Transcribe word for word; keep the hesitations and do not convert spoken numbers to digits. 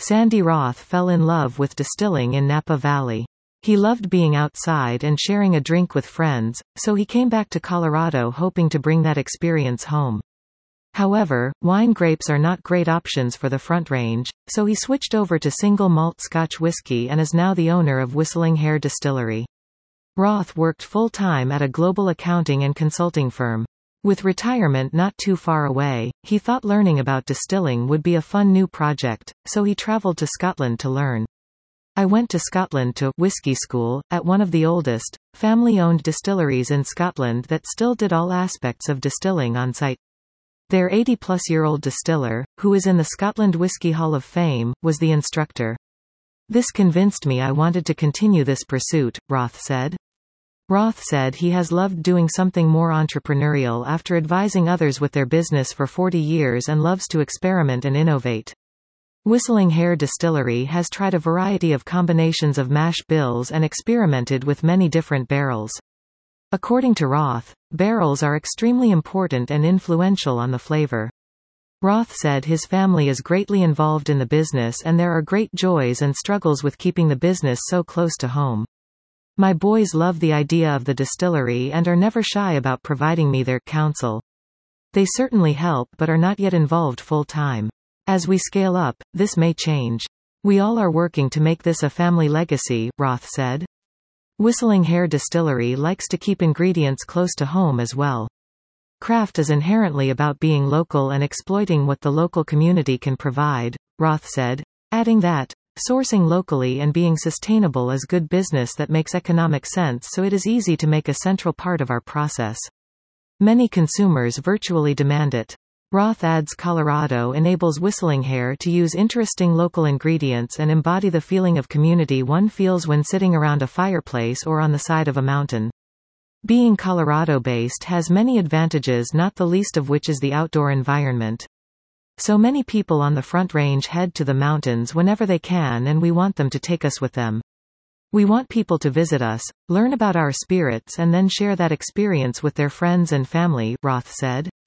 Sandy Roth fell in love with distilling in Napa Valley. He loved being outside and sharing a drink with friends, so he came back to Colorado hoping to bring that experience home. However, wine grapes are not great options for the Front Range, so he switched over to single malt Scotch whiskey and is now the owner of Whistling Hare Distillery. Roth worked full-time at a global accounting and consulting firm. With retirement not too far away, he thought learning about distilling would be a fun new project, so he traveled to Scotland to learn. I went to Scotland to whiskey school, at one of the oldest, family-owned distilleries in Scotland that still did all aspects of distilling on site. Their eighty-plus-year-old distiller, who is in the Scotland Whisky Hall of Fame, was the instructor. This convinced me I wanted to continue this pursuit, Roth said. Roth said he has loved doing something more entrepreneurial after advising others with their business for forty years and loves to experiment and innovate. Whistling Hare Distillery has tried a variety of combinations of mash bills and experimented with many different barrels. According to Roth, barrels are extremely important and influential on the flavor. Roth said his family is greatly involved in the business and there are great joys and struggles with keeping the business so close to home. My boys love the idea of the distillery and are never shy about providing me their counsel. They certainly help but are not yet involved full-time. As we scale up, this may change. We all are working to make this a family legacy, Roth said. Whistling Hare Distillery likes to keep ingredients close to home as well. Craft is inherently about being local and exploiting what the local community can provide, Roth said, adding that, sourcing locally and being sustainable is good business that makes economic sense, so it is easy to make a central part of our process. Many consumers virtually demand it. Roth adds Colorado enables Whistling Hare to use interesting local ingredients and embody the feeling of community one feels when sitting around a fireplace or on the side of a mountain. Being Colorado-based has many advantages, not the least of which is the outdoor environment. So many people on the Front Range head to the mountains whenever they can and we want them to take us with them. We want people to visit us, learn about our spirits and then share that experience with their friends and family, Roth said.